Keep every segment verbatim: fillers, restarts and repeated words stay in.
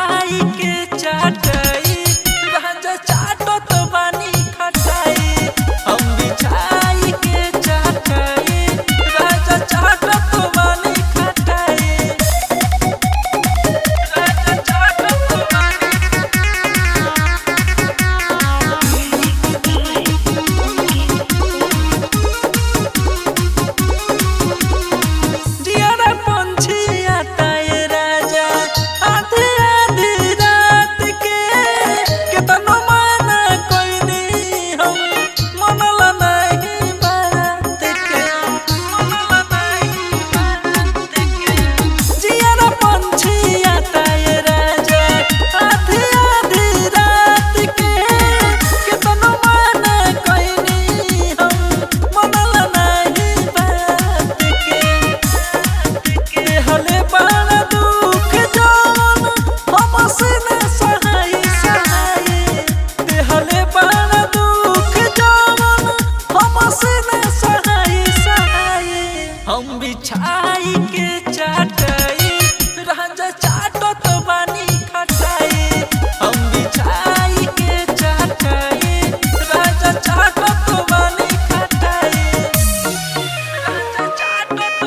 बिछाई के चाटई राजा चाटत बानी खटाई। हम बिछाई के चाटई राजा चाटत बानी खटाई। राजा चाटत बानी जियारा पंछी आता है राजा आधी आधी रात के। केतनो माना कोई नहीं हम मनला नहीं बात के। मनला नहीं बात के जियारा पंछी आता है राजा आधी आधी रात के। केतनो माना कोई नहीं हम मनला नहीं बात के। देहले बड़ा दुख जौन हमसे न सहाय सहाय। देहले बड़ा दुख जौन हमसे न सहाय सहाय। हम बिछाई के चाटई राजा चाटत बानी खटाई। हम बिछाई के चाटई राजा चाटत बानी खटाई। राजा चाटत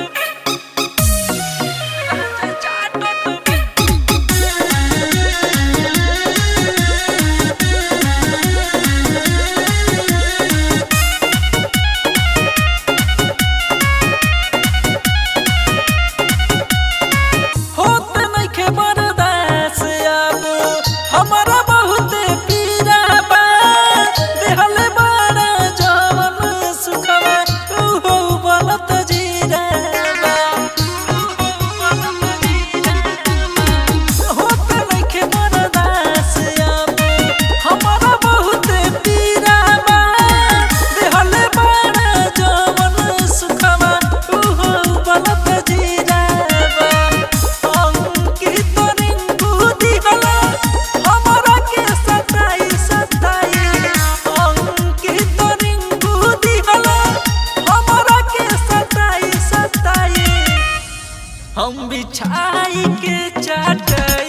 राजा चाटत होत नइखे बर्दाश्त अब हमरा बहुते पीड़ा बा। देहले बड़ा जवन सुखवा उहो बनत जीरा बा। उहो बनत जीरा बा। होत नइखे बर्दाश्त अब हमरा बहुते पीड़ा बा। देहले बड़ा जवन सुखवा उहो बनत जीरा बा। अंकित रिंकू दिहला हमरा के सताई सताई। अंकित रिंकू दिहला हमरा के सताई सताई। हम बिछाई के चाटई